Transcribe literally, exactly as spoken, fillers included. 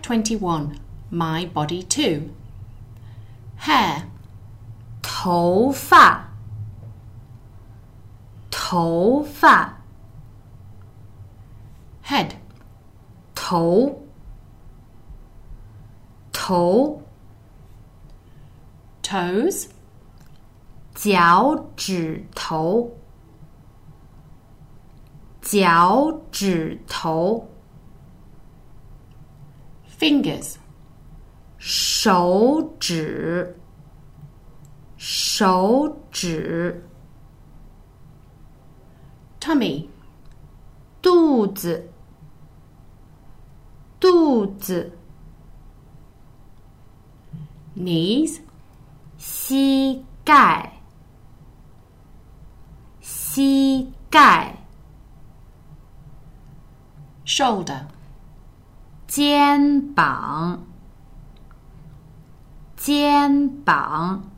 twenty-one. My body too. Hair. 头发头发 Head. 头头 Toes. 脚趾头脚趾头 Fingers. 手指手指 Tummy. 肚子肚子 Knees. 膝盖膝盖 Shoulder. 肩膀肩膀